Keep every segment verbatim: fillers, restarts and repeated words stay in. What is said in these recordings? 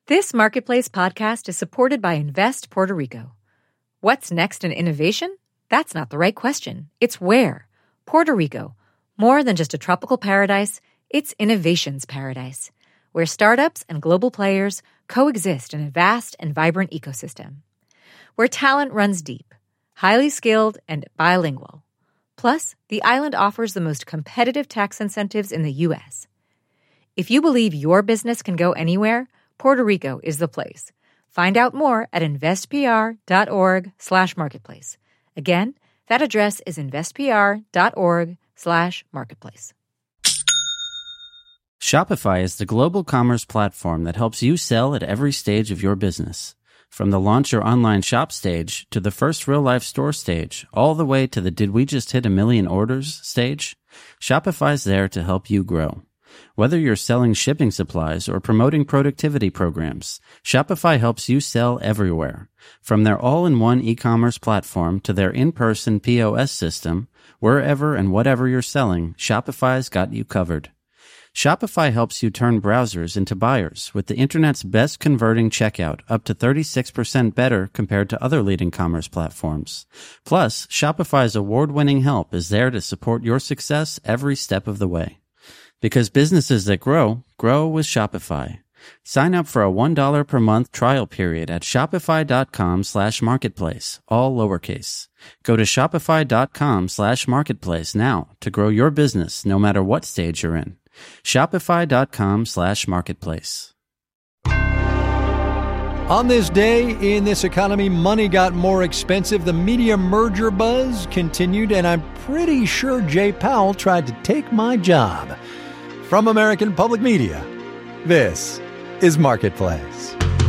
This Marketplace podcast is supported by Invest Puerto Rico. What's next in innovation? That's not the right question. It's where. Puerto Rico. More than just a tropical paradise, it's innovation's paradise, where startups and global players coexist in a vast and vibrant ecosystem. Where talent runs deep, highly skilled, and bilingual. Plus, the island offers the most competitive tax incentives in the U S. If you believe your business can go anywhere, Puerto Rico is the place. Find out more at investpr.org slash marketplace. Again, that address is investpr.org slash marketplace. Shopify is the global commerce platform that helps you sell at every stage of your business. From the launch your online shop stage to the first real-life store stage, all the way to the did we just hit a million orders stage, Shopify's there to help you grow. Whether you're selling shipping supplies or promoting productivity programs, Shopify helps you sell everywhere. From their all-in-one e-commerce platform to their in-person P O S system, wherever and whatever you're selling, Shopify's got you covered. Shopify helps you turn browsers into buyers with the internet's best converting checkout, up to thirty-six percent better compared to other leading commerce platforms. Plus, Shopify's award-winning help is there to support your success every step of the way. Because businesses that grow, grow with Shopify. Sign up for a one dollar per month trial period at shopify.com slash marketplace, all lowercase. Go to shopify.com slash marketplace now to grow your business no matter what stage you're in. Shopify.com slash marketplace. On this day, in this economy, money got more expensive. The media merger buzz continued, and I'm pretty sure Jay Powell tried to take my job. From American Public Media, this is Marketplace.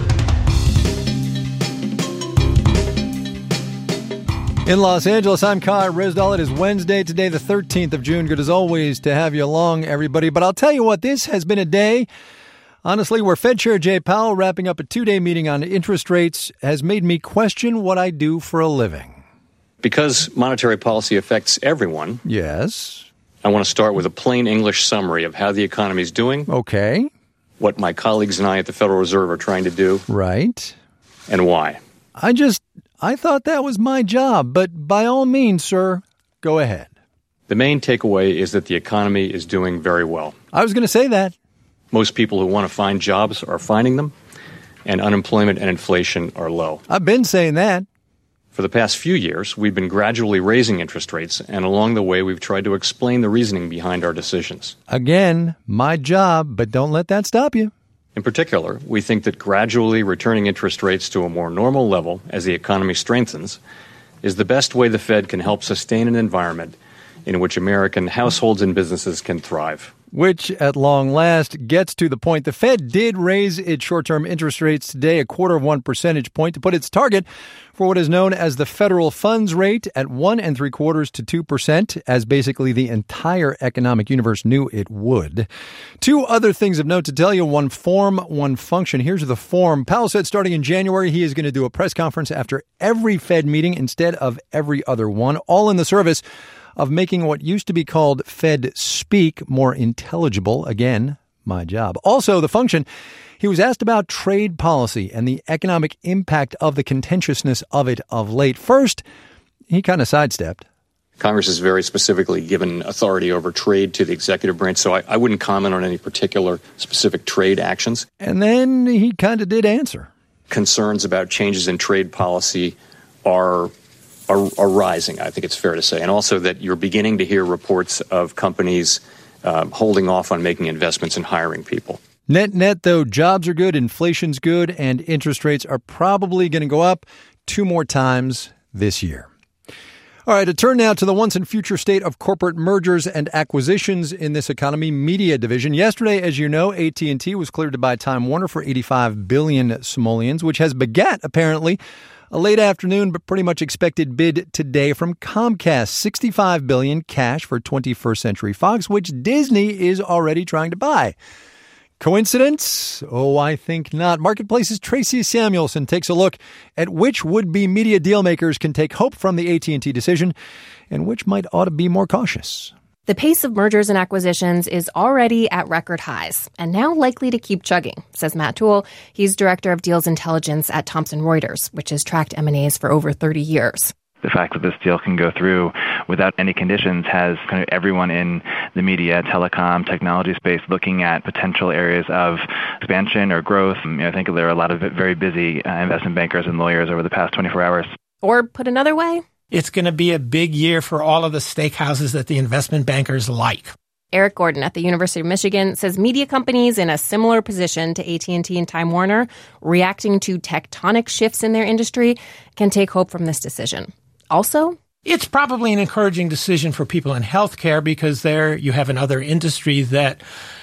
In Los Angeles, I'm Kai Rizdal. It is Wednesday, today the thirteenth of June. Good as always to have you along, everybody. But I'll tell you what, this has been a day, honestly, where Fed Chair Jay Powell, wrapping up a two-day meeting on interest rates, has made me question what I do for a living. Because monetary policy affects everyone. Yes. I want to start with a plain English summary of how the economy is doing. Okay. What my colleagues and I at the Federal Reserve are trying to do. Right. And why. I just, I thought that was my job, but by all means, sir, go ahead. The main takeaway is that the economy is doing very well. I was going to say that. Most people who want to find jobs are finding them, and unemployment and inflation are low. I've been saying that. For the past few years, we've been gradually raising interest rates, and along the way, we've tried to explain the reasoning behind our decisions. Again, my job, but don't let that stop you. In particular, we think that gradually returning interest rates to a more normal level as the economy strengthens is the best way the Fed can help sustain an environment in which American households and businesses can thrive. Which, at long last, gets to the point. The Fed did raise its short-term interest rates today a quarter of one percentage point to put its target for what is known as the federal funds rate at one and three quarters to two percent, as basically the entire economic universe knew it would. Two other things of note to tell you. One form, one function. Here's the form. Powell said starting in January, he is going to do a press conference after every Fed meeting instead of every other one, all in the service of making what used to be called Fed speak more intelligible. Again, my job. Also, the function, he was asked about trade policy and the economic impact of the contentiousness of it of late. First, he kind of sidestepped. Congress has very specifically given authority over trade to the executive branch, so I, I wouldn't comment on any particular specific trade actions. And then he kind of did answer. Concerns about changes in trade policy are Are, are rising, I think it's fair to say, and also that you're beginning to hear reports of companies um, holding off on making investments and hiring people. Net, net, though, jobs are good, inflation's good, and interest rates are probably going to go up two more times this year. All right, a turn now to the once and future state of corporate mergers and acquisitions in this economy media division. Yesterday, as you know, A T and T was cleared to buy Time Warner for eighty-five billion simoleons, which has begat, apparently, a late afternoon but pretty much expected bid today from Comcast, sixty-five billion dollars cash for twenty-first Century Fox, which Disney is already trying to buy. Coincidence? Oh, I think not. Marketplace's Tracy Samuelson takes a look at which would-be media dealmakers can take hope from the A T and T decision and which might ought to be more cautious. The pace of mergers and acquisitions is already at record highs and now likely to keep chugging, says Matt Toole. He's director of deals intelligence at Thomson Reuters, which has tracked M and A's for over thirty years. The fact that this deal can go through without any conditions has kind of everyone in the media, telecom, technology space looking at potential areas of expansion or growth. I, mean, I think there are a lot of very busy uh, investment bankers and lawyers over the past twenty-four hours. Or put another way, it's going to be a big year for all of the steakhouses that the investment bankers like. Eric Gordon at the University of Michigan says media companies in a similar position to A T and T and Time Warner, reacting to tectonic shifts in their industry, can take hope from this decision. Also, it's probably an encouraging decision for people in healthcare because there you have another industry that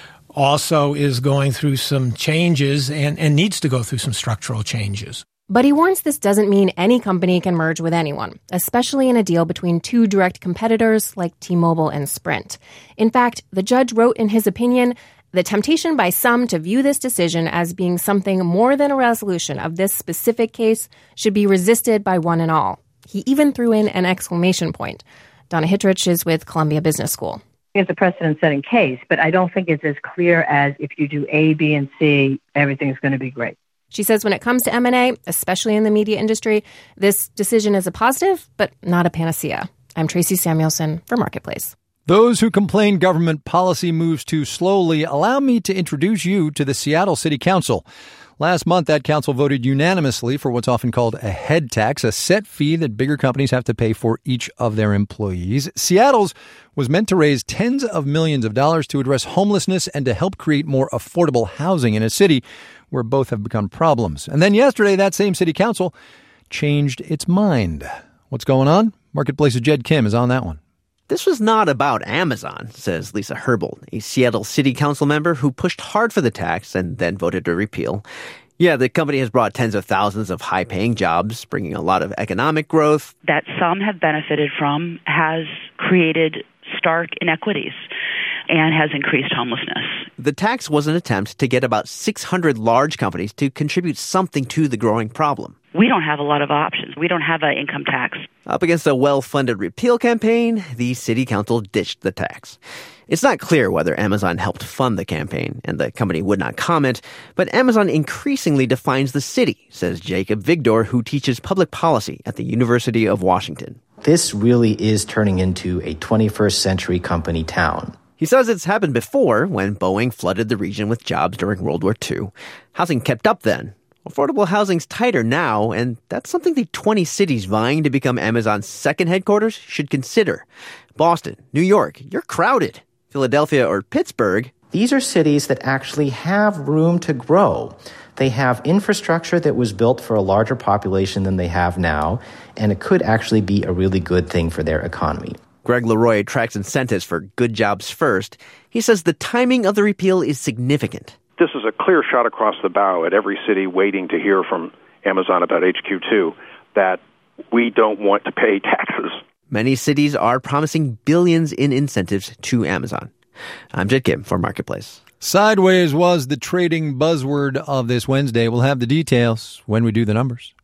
also is going through some changes and, and needs to go through some structural changes. But he warns this doesn't mean any company can merge with anyone, especially in a deal between two direct competitors like T-Mobile and Sprint. In fact, the judge wrote in his opinion, the temptation by some to view this decision as being something more than a resolution of this specific case should be resisted by one and all. He even threw in an exclamation point. Donna Hittrich is with Columbia Business School. It's a precedent-setting case, but I don't think it's as clear as if you do A, B, and C, everything's going to be great. She says when it comes to M and A, especially in the media industry, this decision is a positive, but not a panacea. I'm Tracy Samuelson for Marketplace. Those who complain government policy moves too slowly, allow me to introduce you to the Seattle City Council. Last month, that council voted unanimously for what's often called a head tax, a set fee that bigger companies have to pay for each of their employees. Seattle's was meant to raise tens of millions of dollars to address homelessness and to help create more affordable housing in a city where both have become problems. And then yesterday, that same city council changed its mind. What's going on? Marketplace's Jed Kim is on that one. This was not about Amazon, says Lisa Herbold, a Seattle City Council member who pushed hard for the tax and then voted to repeal. Yeah, the company has brought tens of thousands of high-paying jobs, bringing a lot of economic growth. That some have benefited from has created stark inequities and has increased homelessness. The tax was an attempt to get about six hundred large companies to contribute something to the growing problem. We don't have a lot of options. We don't have an income tax. Up against a well-funded repeal campaign, the city council ditched the tax. It's not clear whether Amazon helped fund the campaign, and the company would not comment, but Amazon increasingly defines the city, says Jacob Vigdor, who teaches public policy at the University of Washington. This really is turning into a twenty-first century company town. He says it's happened before when Boeing flooded the region with jobs during World War Two. Housing kept up then. Affordable housing's tighter now, and that's something the twenty cities vying to become Amazon's second headquarters should consider. Boston, New York, you're crowded. Philadelphia or Pittsburgh. These are cities that actually have room to grow. They have infrastructure that was built for a larger population than they have now, and it could actually be a really good thing for their economy. Greg Leroy tracks incentives for good jobs first. He says the timing of the repeal is significant. This is a clear shot across the bow at every city waiting to hear from Amazon about H Q two that we don't want to pay taxes. Many cities are promising billions in incentives to Amazon. I'm Jed Kim for Marketplace. Sideways was the trading buzzword of this Wednesday. We'll have the details when we do the numbers.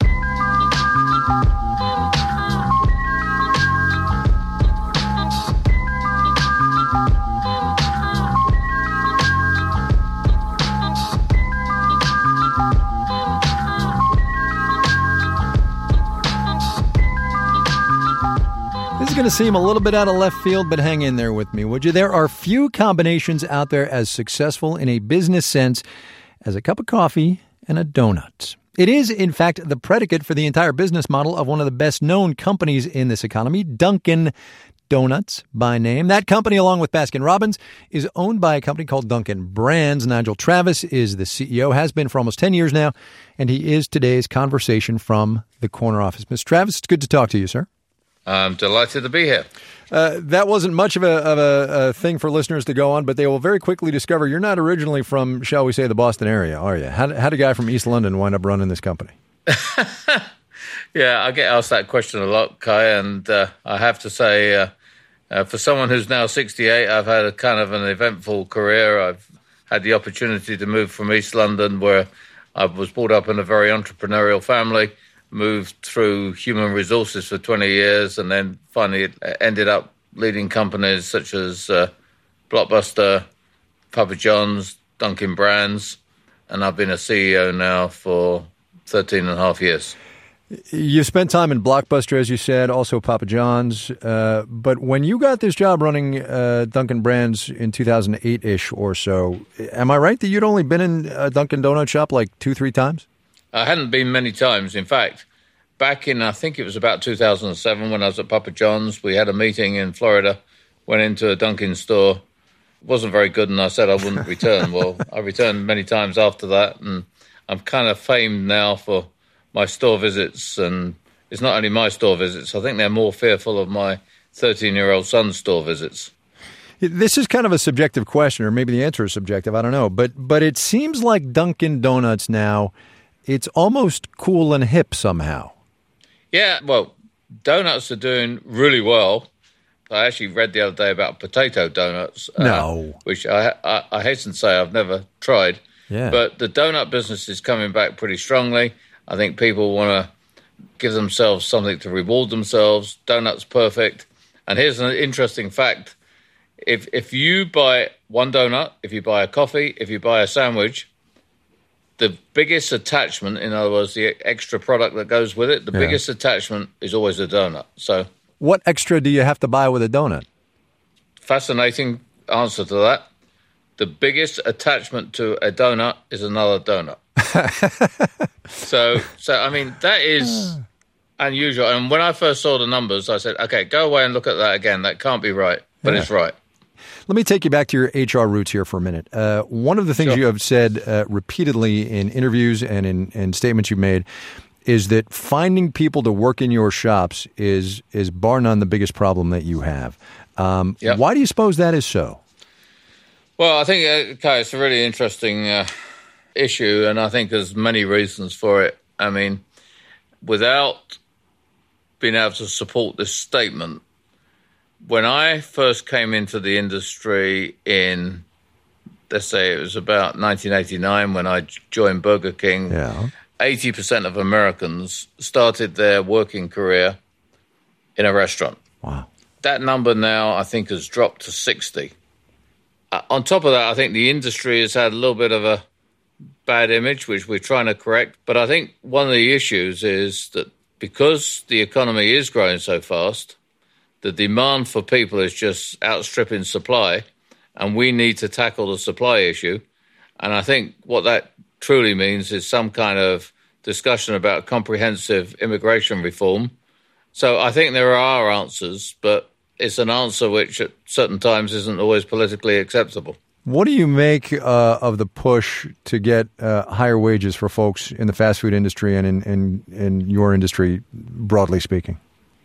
This is going to seem a little bit out of left field, but hang in there with me, would you? There are few combinations out there as successful in a business sense as a cup of coffee and a donut. It is, in fact, the predicate for the entire business model of one of the best-known companies in this economy, Dunkin' Donuts by name. That company, along with Baskin-Robbins, is owned by a company called Dunkin' Brands. Nigel Travis is the C E O, has been for almost ten years now, and he is today's conversation from the corner office. Mister Travis, it's good to talk to you, sir. I'm delighted to be here. Uh, that wasn't much of, a, of a, a thing for listeners to go on, but they will very quickly discover you're not originally from, shall we say, the Boston area, are you? How, how did a guy from East London wind up running this company? Yeah, I get asked that question a lot, Kai, and uh, I have to say, uh, uh, for someone who's now sixty-eight, I've had a kind of an eventful career. I've had the opportunity to move from East London, where I was brought up in a very entrepreneurial family, moved through human resources for twenty years, and then finally ended up leading companies such as uh, Blockbuster, Papa John's, Dunkin' Brands, and I've been a C E O now for thirteen and a half years. You spent time in Blockbuster, as you said, also Papa John's. Uh, but when you got this job running uh, Dunkin' Brands in two thousand eight-ish or so, am I right that you'd only been in a Dunkin' Donut shop like two, three times? I hadn't been many times. In fact, back in, I think it was about two thousand seven when I was at Papa John's, we had a meeting in Florida, went into a Dunkin' store. It wasn't very good, and I said I wouldn't return. Well, I returned many times after that, and I'm kind of famed now for my store visits, and it's not only my store visits. I think they're more fearful of my thirteen-year-old son's store visits. This is kind of a subjective question, or maybe the answer is subjective. I don't know. But but it seems like Dunkin' Donuts now, it's almost cool and hip somehow. Yeah, well, donuts are doing really well. I actually read the other day about potato donuts. No. Uh, which I, I, I hasten to say I've never tried. Yeah. But the donut business is coming back pretty strongly. I think people want to give themselves something to reward themselves. Donuts perfect. And here's an interesting fact. If if you buy one donut, if you buy a coffee, if you buy a sandwich, the biggest attachment, in other words, the extra product that goes with it, the Yeah. biggest attachment is always a donut. So, what extra do you have to buy with a donut? Fascinating answer to that. The biggest attachment to a donut is another donut. so, so I mean, that is unusual. And when I first saw the numbers, I said, okay, go away and look at that again. That can't be right, but Yeah. it's right. Let me take you back to your H R roots here for a minute. Uh, one of the things Sure. you have said uh, repeatedly in interviews and in, in statements you've made is that finding people to work in your shops is, is bar none the biggest problem that you have. Um, Yep. Why do you suppose that is so? Well, I think uh, okay, it's a really interesting uh, issue, and I think there's many reasons for it. I mean, without being able to support this statement, when I first came into the industry in, let's say it was about nineteen eighty-nine when I joined Burger King, Yeah. eighty percent of Americans started their working career in a restaurant. Wow. That number now, I think, has dropped to sixty. Uh, on top of that, I think the industry has had a little bit of a bad image, which we're trying to correct. But I think one of the issues is that because the economy is growing so fast, the demand for people is just outstripping supply, and we need to tackle the supply issue. And I think what that truly means is some kind of discussion about comprehensive immigration reform. So I think there are answers, but it's an answer which at certain times isn't always politically acceptable. What do you make uh, of the push to get uh, higher wages for folks in the fast food industry and in, in, in your industry, broadly speaking?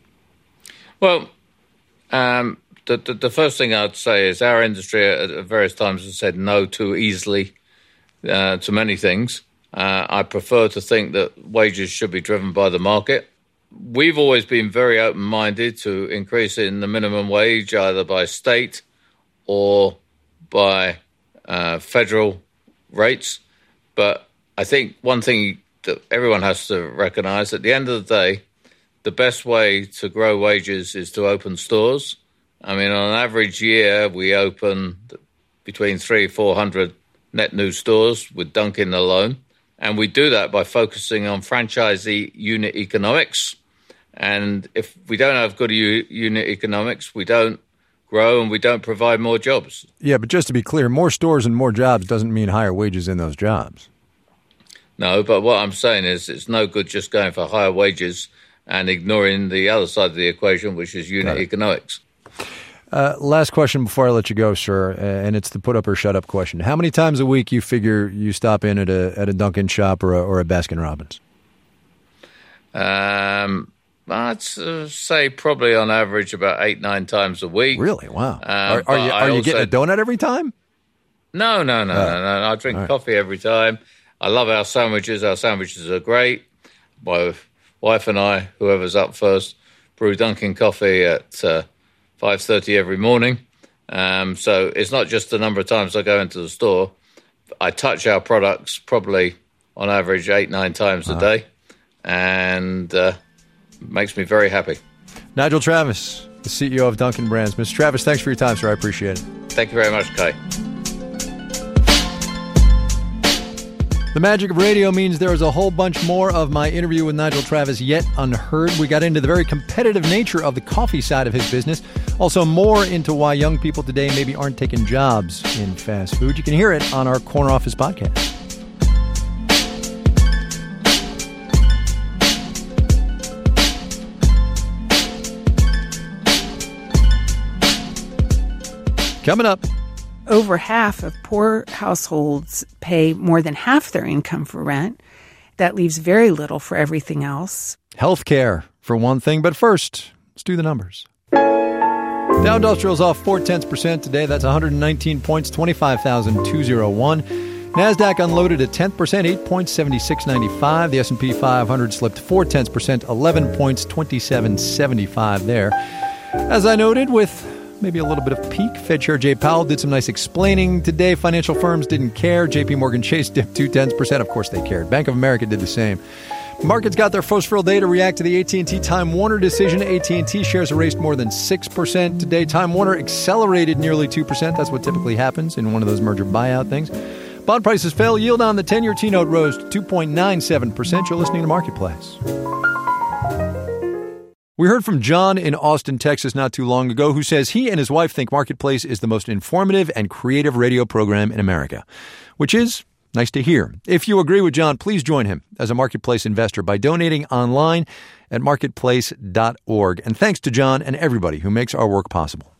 Well, um, the, the the first thing I'd say is our industry at various times has said no too easily uh, to many things. Uh, I prefer to think that wages should be driven by the market. We've always been very open-minded to increasing the minimum wage either by state or by uh, federal rates. But I think one thing that everyone has to recognize, at the end of the day, the best way to grow wages is to open stores. I mean, on an average year, we open between three, four hundred net new stores with Dunkin' alone. And we do that by focusing on franchisee unit economics. And if we don't have good u- unit economics, we don't grow and we don't provide more jobs. Yeah, but just to be clear, more stores and more jobs doesn't mean higher wages in those jobs. No, but what I'm saying is it's no good just going for higher wages and ignoring the other side of the equation, which is unit economics. Uh, last question before I let you go, sir, uh, and it's the put up or shut up question. How many times a week you figure you stop in at a at a Dunkin' shop or a, or a Baskin Robbins? Um, I'd uh, say probably on average about eight, nine times a week. Really? Wow. Um, are are but you, I are you also- getting a donut every time? No, no, no, Oh. no, no. I drink All right. coffee every time. I love our sandwiches. Our sandwiches are great. My wife and I, whoever's up first, brew Dunkin' coffee at uh, five thirty every morning. Um, so it's not just the number of times I go into the store. I touch our products probably on average eight, nine times a day, and uh, makes me very happy. Nigel Travis, the C E O of Dunkin' Brands. Mister Travis, thanks for your time, sir. I appreciate it. Thank you very much, Kai. The magic of radio means there is a whole bunch more of my interview with Nigel Travis yet unheard. We got into the very competitive nature of the coffee side of his business. Also more into why young people today maybe aren't taking jobs in fast food. You can hear it on our Corner Office podcast. Coming up. Over half of poor households pay more than half their income for rent. That leaves very little for everything else. Healthcare, for one thing. But first, let's do the numbers. Dow Industrial's off four tenths percent today. That's one hundred nineteen points, twenty-five thousand two hundred one. NASDAQ unloaded a tenth percent, eight points, seventy-six ninety-five. The S and P five hundred slipped four tenths percent, eleven points, twenty-seven seventy-five there. As I noted, with maybe a little bit of peak, Fed Chair Jay Powell did some nice explaining today. Financial firms didn't care. J P Morgan Chase dipped two tenths percent. Of course they cared. Bank of America did the same. Markets got their first real day to react to the A T and T Time Warner decision. A T and T shares erased more than six percent today. Time Warner accelerated nearly two percent. That's what typically happens in one of those merger buyout things. Bond prices fell. Yield on the ten-year T-note rose to two point nine seven percent. You're listening to Marketplace. We heard from John in Austin, Texas not too long ago, who says he and his wife think Marketplace is the most informative and creative radio program in America, which is nice to hear. If you agree with John, please join him as a Marketplace investor by donating online at marketplace dot org. And thanks to John and everybody who makes our work possible.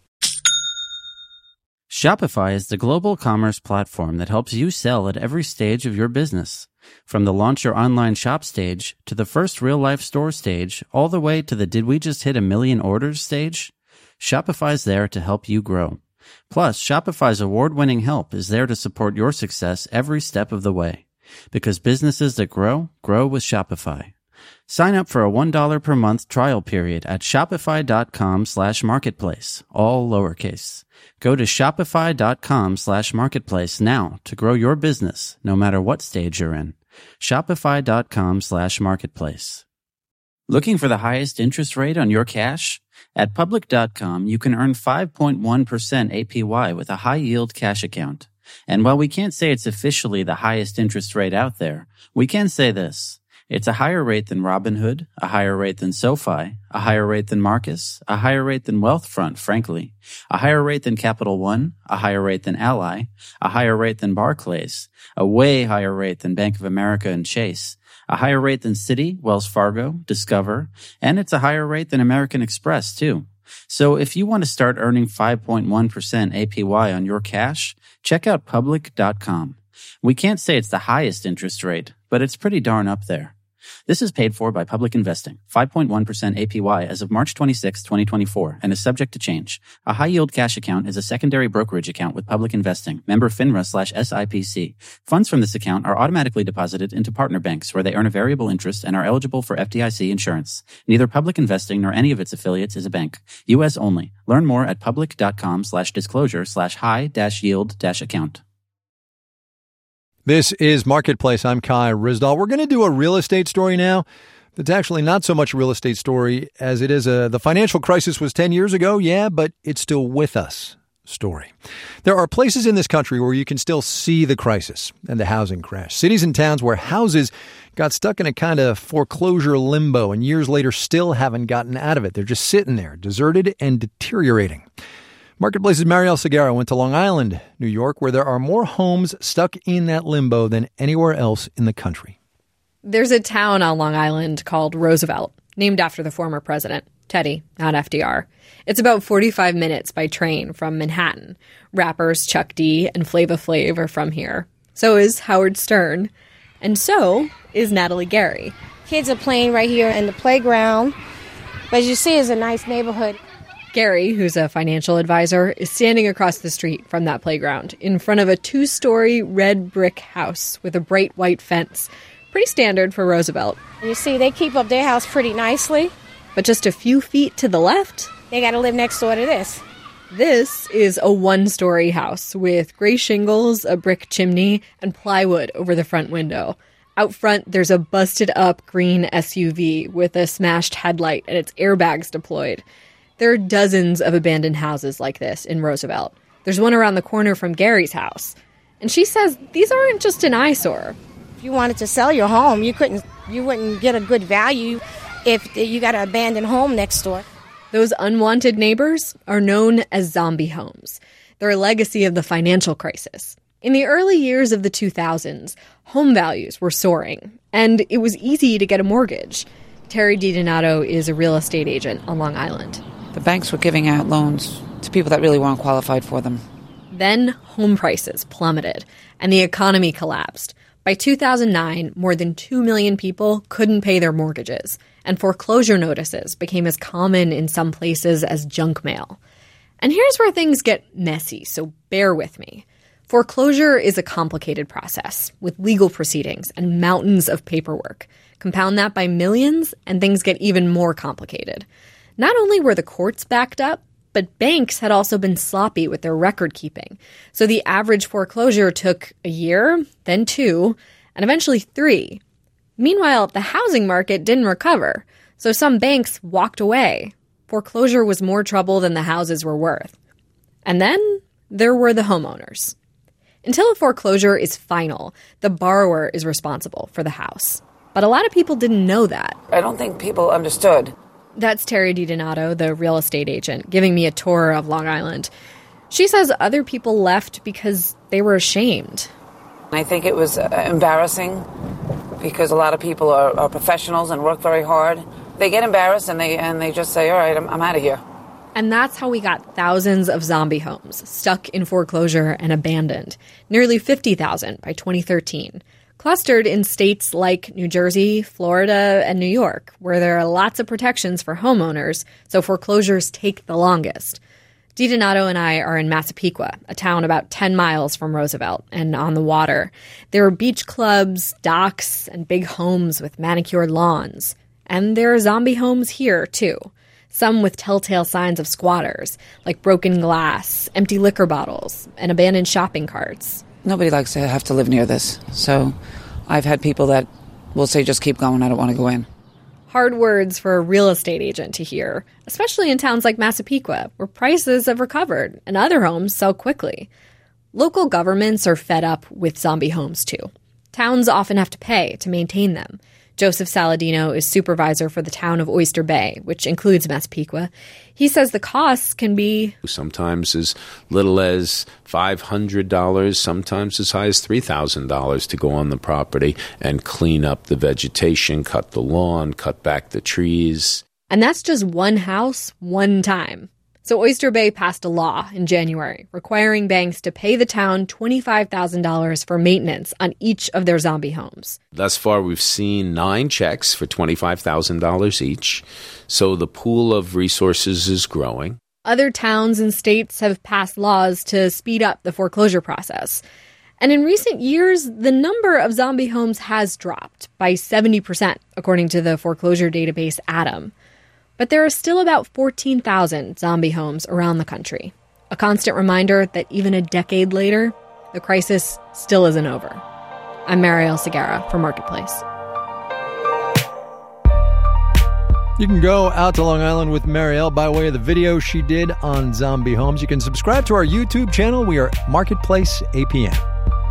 Shopify is the global commerce platform that helps you sell at every stage of your business. From the launch your online shop stage to the first real-life store stage, all the way to the did we just hit a million orders stage, Shopify's there to help you grow. Plus, Shopify's award-winning help is there to support your success every step of the way. Because businesses that grow, grow with Shopify. Sign up for a one dollar per month trial period at shopify.com slash marketplace, all lowercase. Go to shopify.com slash marketplace now to grow your business, no matter what stage you're in. Shopify.com slash marketplace. Looking for the highest interest rate on your cash? At public dot com, you can earn five point one percent A P Y with a high-yield cash account. And while we can't say it's officially the highest interest rate out there, we can say this. It's a higher rate than Robinhood, a higher rate than SoFi, a higher rate than Marcus, a higher rate than Wealthfront, frankly, a higher rate than Capital One, a higher rate than Ally, a higher rate than Barclays, a way higher rate than Bank of America and Chase, a higher rate than Citi, Wells Fargo, Discover, and it's a higher rate than American Express, too. So if you want to start earning five point one percent A P Y on your cash, check out public dot com. We can't say it's the highest interest rate, but it's pretty darn up there. This is paid for by Public Investing, five point one percent A P Y as of March twenty-sixth, twenty twenty-four, and is subject to change. A high-yield cash account is a secondary brokerage account with Public Investing, member FINRA slash S I P C. Funds from this account are automatically deposited into partner banks where they earn a variable interest and are eligible for F D I C insurance. Neither Public Investing nor any of its affiliates is a bank. U S only. Learn more at public.com slash disclosure slash high dash yield dash account. This is Marketplace. I'm Kai Ryssdal. We're going to do a real estate story now. It's actually not so much a real estate story as it is a the financial crisis was ten years ago, yeah, but it's still with us story. There are places in this country where you can still see the crisis and the housing crash. Cities and towns where houses got stuck in a kind of foreclosure limbo and years later still haven't gotten out of it. They're just sitting there, deserted and deteriorating. Marketplace's Marielle Segarra went to Long Island, New York, where there are more homes stuck in that limbo than anywhere else in the country. There's a town on Long Island called Roosevelt, named after the former president, Teddy, not F D R. It's about forty-five minutes by train from Manhattan. Rappers Chuck D and Flava Flav are from here. So is Howard Stern. And so is Natalie Gary. Kids are playing right here in the playground. But as you see, it's a nice neighborhood. Gary, who's a financial advisor, is standing across the street from that playground in front of a two-story red brick house with a bright white fence. Pretty standard for Roosevelt. You see, they keep up their house pretty nicely. But just a few feet to the left, they got to live next door to this. This is a one-story house with gray shingles, a brick chimney, and plywood over the front window. Out front, there's a busted-up green S U V with a smashed headlight and its airbags deployed. There are dozens of abandoned houses like this in Roosevelt. There's one around the corner from Gary's house. And she says these aren't just an eyesore. If you wanted to sell your home, you couldn't, you wouldn't get a good value if you got an abandoned home next door. Those unwanted neighbors are known as zombie homes. They're a legacy of the financial crisis. In the early years of the two thousands, home values were soaring, and it was easy to get a mortgage. Terry DiDonato is a real estate agent on Long Island. The banks were giving out loans to people that really weren't qualified for them. Then home prices plummeted, and the economy collapsed. By two thousand nine, more than two million people couldn't pay their mortgages, and foreclosure notices became as common in some places as junk mail. And here's where things get messy, so bear with me. Foreclosure is a complicated process with legal proceedings and mountains of paperwork. Compound that by millions, and things get even more complicated. Not only were the courts backed up, but banks had also been sloppy with their record keeping. So the average foreclosure took a year, then two, and eventually three. Meanwhile, the housing market didn't recover, so some banks walked away. Foreclosure was more trouble than the houses were worth. And then there were the homeowners. Until a foreclosure is final, the borrower is responsible for the house. But a lot of people didn't know that. I don't think people understood. That's Terry DiDonato, the real estate agent, giving me a tour of Long Island. She says other people left because they were ashamed. I think it was uh, embarrassing because a lot of people are, are professionals and work very hard. They get embarrassed and they and they just say, all right, I'm, I'm out of here. And that's how we got thousands of zombie homes stuck in foreclosure and abandoned. Nearly fifty thousand by twenty thirteen. Clustered in states like New Jersey, Florida, and New York, where there are lots of protections for homeowners, so foreclosures take the longest. DiDonato and I are in Massapequa, a town about ten miles from Roosevelt and on the water. There are beach clubs, docks, and big homes with manicured lawns. And there are zombie homes here, too. Some with telltale signs of squatters, like broken glass, empty liquor bottles, and abandoned shopping carts. Nobody likes to have to live near this, so I've had people that will say, just keep going, I don't want to go in. Hard words for a real estate agent to hear, especially in towns like Massapequa, where prices have recovered and other homes sell quickly. Local governments are fed up with zombie homes, too. Towns often have to pay to maintain them. Joseph Saladino is supervisor for the town of Oyster Bay, which includes Massapequa. He says the costs can be sometimes as little as five hundred dollars, sometimes as high as three thousand dollars to go on the property and clean up the vegetation, cut the lawn, cut back the trees. And that's just one house, one time. So Oyster Bay passed a law in January requiring banks to pay the town twenty-five thousand dollars for maintenance on each of their zombie homes. Thus far, we've seen nine checks for twenty-five thousand dollars each, so the pool of resources is growing. Other towns and states have passed laws to speed up the foreclosure process. And in recent years, the number of zombie homes has dropped by seventy percent, according to the foreclosure database ATTOM. But there are still about fourteen thousand zombie homes around the country. A constant reminder that even a decade later, the crisis still isn't over. I'm Marielle Segarra for Marketplace. You can go out to Long Island with Marielle by way of the video she did on zombie homes. You can subscribe to our YouTube channel. We are Marketplace A P N.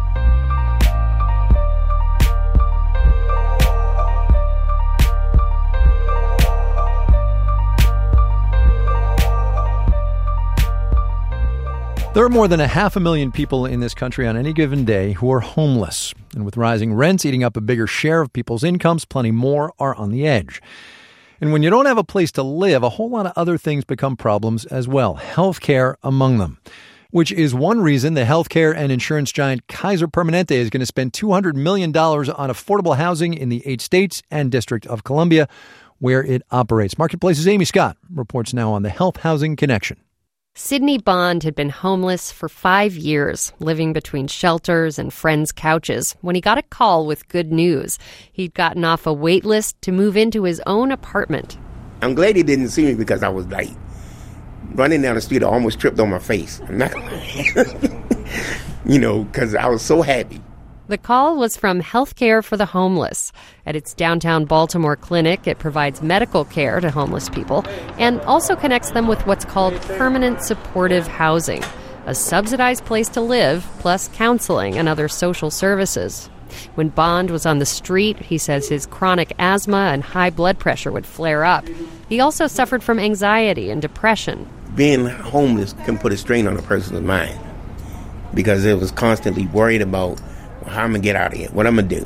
There are more than a half a million people in this country on any given day who are homeless. And with rising rents eating up a bigger share of people's incomes, plenty more are on the edge. And when you don't have a place to live, a whole lot of other things become problems as well, healthcare among them, which is one reason the healthcare and insurance giant Kaiser Permanente is going to spend two hundred million dollars on affordable housing in the eight states and District of Columbia, where it operates. Marketplace's Amy Scott reports now on the Health Housing Connection. Sidney Bond had been homeless for five years, living between shelters and friends' couches, when he got a call with good news. He'd gotten off a wait list to move into his own apartment. I'm glad he didn't see me because I was like running down the street. I almost tripped on my face. I'm not, you know, because I was so happy. The call was from Healthcare for the Homeless. At its downtown Baltimore clinic, it provides medical care to homeless people and also connects them with what's called permanent supportive housing, a subsidized place to live, plus counseling and other social services. When Bond was on the street, he says his chronic asthma and high blood pressure would flare up. He also suffered from anxiety and depression. Being homeless can put a strain on a person's mind because it was constantly worried about how I'm going to get out of here, what I'm going to do.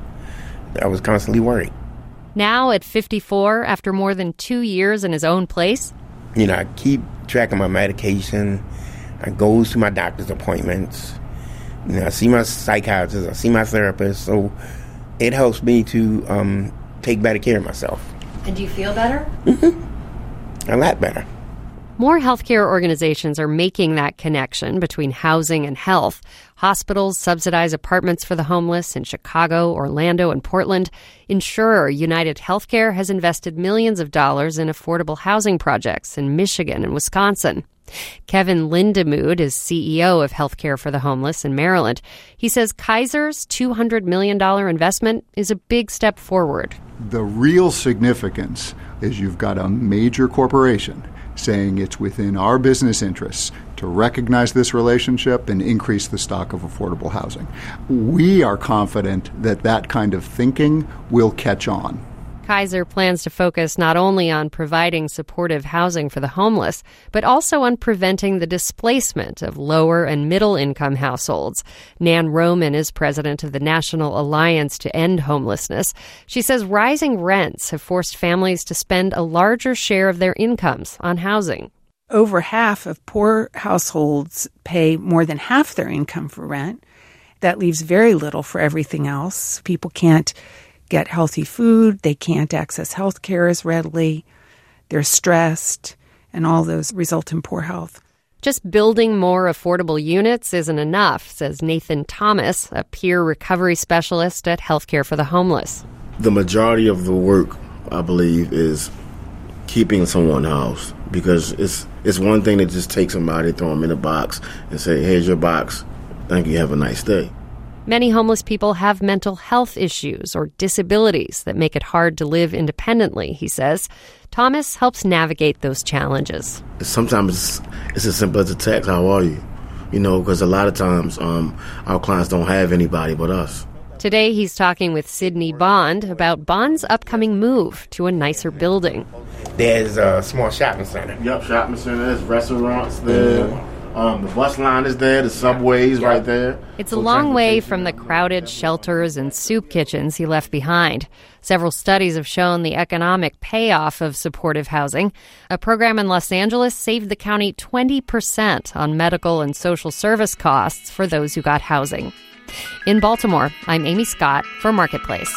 I was constantly worried. Now, at fifty-four, after more than two years in his own place, you know, I keep track of my medication. I go to my doctor's appointments. You know, I see my psychiatrist. I see my therapist. So it helps me to um, take better care of myself. And do you feel better? Mm-hmm. A lot better. More healthcare organizations are making that connection between housing and health. Hospitals subsidize apartments for the homeless in Chicago, Orlando, and Portland. Insurer United Healthcare has invested millions of dollars in affordable housing projects in Michigan and Wisconsin. Kevin Lindemood is C E O of Healthcare for the Homeless in Maryland. He says Kaiser's two hundred million dollars investment is a big step forward. The real significance is you've got a major corporation saying it's within our business interests to recognize this relationship and increase the stock of affordable housing. We are confident that that kind of thinking will catch on. Kaiser plans to focus not only on providing supportive housing for the homeless, but also on preventing the displacement of lower and middle-income households. Nan Roman is president of the National Alliance to End Homelessness. She says rising rents have forced families to spend a larger share of their incomes on housing. Over half of poor households pay more than half their income for rent. That leaves very little for everything else. People can't get healthy food. They can't access health care as readily. They're stressed, and all those result in poor health. Just building more affordable units isn't enough, says Nathan Thomas, a peer recovery specialist at Healthcare for the Homeless. The majority of the work, I believe, is keeping someone housed, because it's it's one thing to just take somebody, throw them in a box, and say, here's your box. Thank you. Have a nice day. Many homeless people have mental health issues or disabilities that make it hard to live independently, he says. Thomas helps navigate those challenges. Sometimes it's, it's as simple as a text, how are you? You know, because a lot of times um, our clients don't have anybody but us. Today he's talking with Sydney Bond about Bond's upcoming move to a nicer building. There's a small shopping center. Yep, shopping center. There's restaurants there. Mm-hmm. Um, the bus line is there, the subway's right there. It's a long way from the crowded shelters and soup kitchens he left behind. Several studies have shown the economic payoff of supportive housing. A program in Los Angeles saved the county twenty percent on medical and social service costs for those who got housing. In Baltimore, I'm Amy Scott for Marketplace.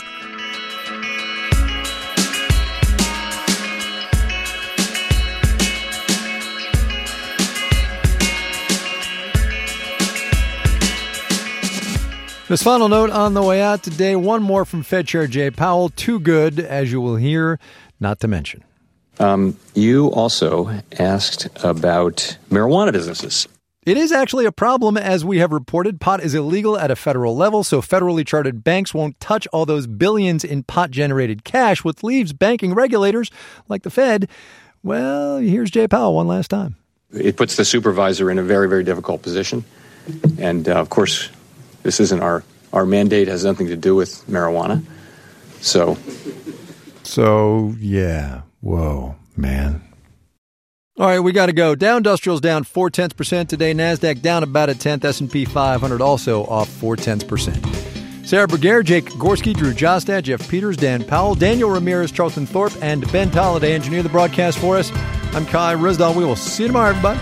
This final note on the way out today, one more from Fed Chair Jay Powell. Too good, as you will hear, not to mention. Um, you also asked about marijuana businesses. It is actually a problem, as we have reported. Pot is illegal at a federal level, so federally chartered banks won't touch all those billions in pot-generated cash, which leaves banking regulators like the Fed. Well, here's Jay Powell one last time. It puts the supervisor in a very, very difficult position. And, uh, of course, this isn't our, our mandate, has nothing to do with marijuana. So. So, yeah. Whoa, man. All right, we got to go. Dow Industrial's down four tenths percent today. NASDAQ down about a tenth. S and P five hundred also off four tenths percent. Sarah Bergere, Jake Gorski, Drew Jostad, Jeff Peters, Dan Powell, Daniel Ramirez, Charlton Thorpe, and Ben Tolliday engineer the broadcast for us. I'm Kai Rizdal. We will see you tomorrow, everybody.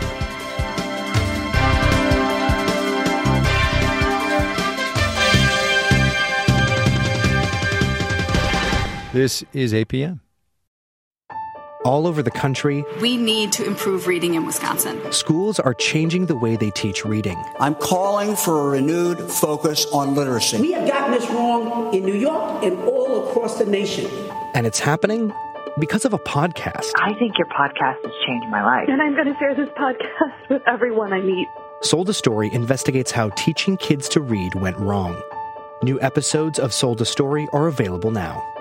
This is A P M. All over the country, we need to improve reading in Wisconsin. Schools are changing the way they teach reading. I'm calling for a renewed focus on literacy. We have gotten this wrong in New York and all across the nation. And it's happening because of a podcast. I think your podcast has changed my life. And I'm going to share this podcast with everyone I meet. Sold a Story investigates how teaching kids to read went wrong. New episodes of Sold a Story are available now.